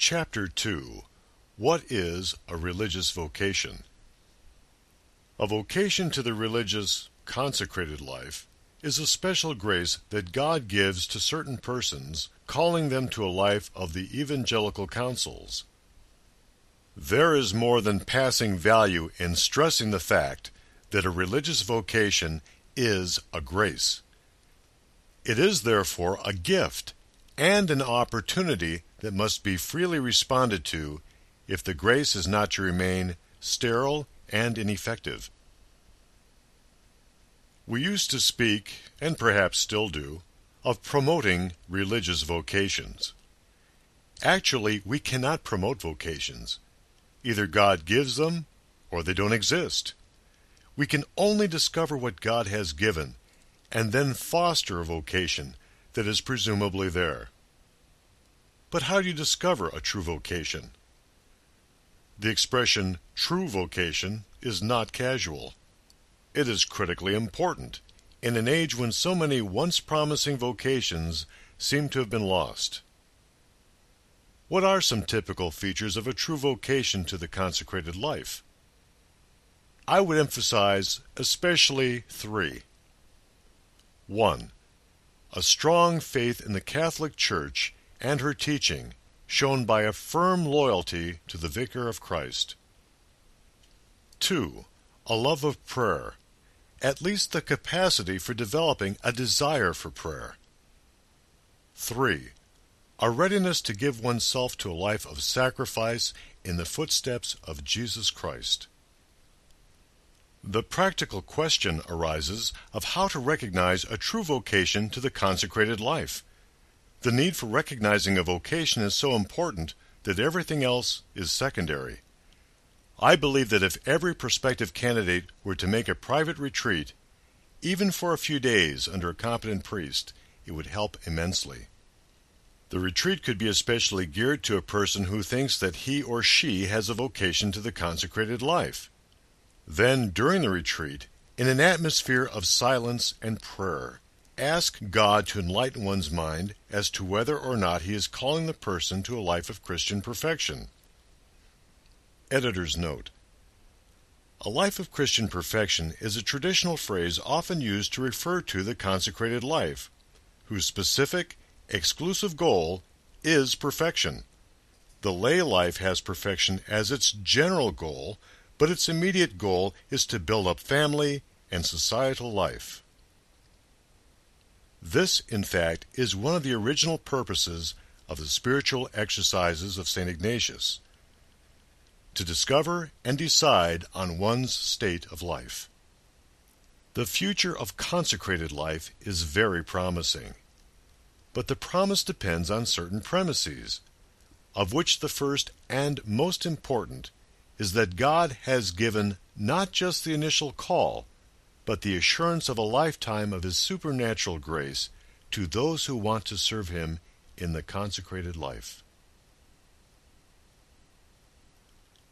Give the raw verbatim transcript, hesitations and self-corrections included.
Chapter two. What is a religious vocation? A vocation to the religious, consecrated life is a special grace that God gives to certain persons, calling them to a life of the evangelical counsels. There is more than passing value in stressing the fact that a religious vocation is a grace. It is therefore a gift and an opportunity that must be freely responded to if the grace is not to remain sterile and ineffective. We used to speak, and perhaps still do, of promoting religious vocations. Actually, we cannot promote vocations. Either God gives them, or they don't exist. We can only discover what God has given, and then foster a vocation that is presumably there. But how do you discover a true vocation? The expression true vocation is not casual. It is critically important in an age when so many once promising vocations seem to have been lost. What are some typical features of a true vocation to the consecrated life? I would emphasize especially three. One, a strong faith in the Catholic Church and her teaching, shown by a firm loyalty to the Vicar of Christ. Two, a love of prayer, at least the capacity for developing a desire for prayer. Three, a readiness to give oneself to a life of sacrifice in the footsteps of Jesus Christ. The practical question arises of how to recognize a true vocation to the consecrated life. The need for recognizing a vocation is so important that everything else is secondary. I believe that if every prospective candidate were to make a private retreat, even for a few days under a competent priest, it would help immensely. The retreat could be especially geared to a person who thinks that he or she has a vocation to the consecrated life. Then, during the retreat, in an atmosphere of silence and prayer, ask God to enlighten one's mind as to whether or not he is calling the person to a life of Christian perfection. Editor's note: a life of Christian perfection is a traditional phrase often used to refer to the consecrated life, whose specific, exclusive goal is perfection. The lay life has perfection as its general goal, but its immediate goal is to build up family and societal life. This, in fact, is one of the original purposes of the spiritual exercises of Saint Ignatius: to discover and decide on one's state of life. The future of consecrated life is very promising, but the promise depends on certain premises, of which the first and most important is that God has given not just the initial call, but the assurance of a lifetime of His supernatural grace to those who want to serve Him in the consecrated life.